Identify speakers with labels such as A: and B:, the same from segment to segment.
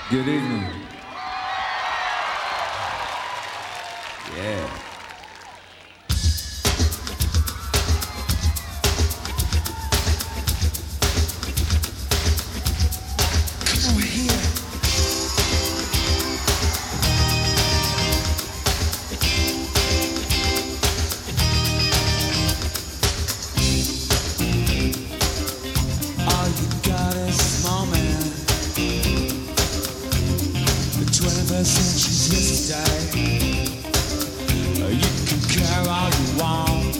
A: Good evening. Yeah.
B: Come on here. All you got is moment. The 21st century's yesterday. You can care all you want.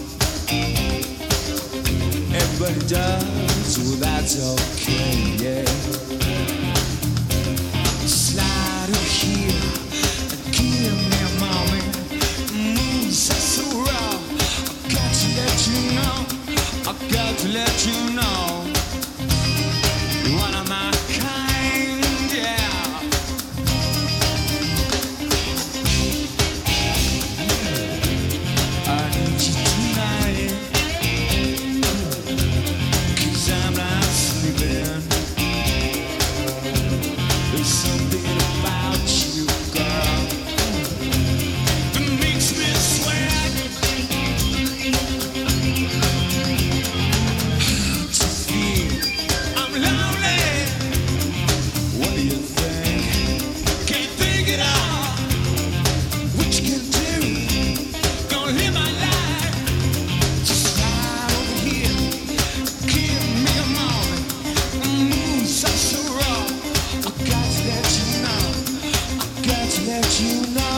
B: Everybody does, well that's okay, yeah. Slide up here and give me a moment. Moves are so raw. I got to let you know. I got to let you know. One of my kind, yeah. I need you tonight, 'cause I'm not sleeping. There's something about you, girl, that makes me sweat. To feel I'm lonely. What do you think? Can't think it all. What you can do? Gonna live my life. Just slide over here. Give me a moment. Moves are so raw. I got to let you know. I got to let you know.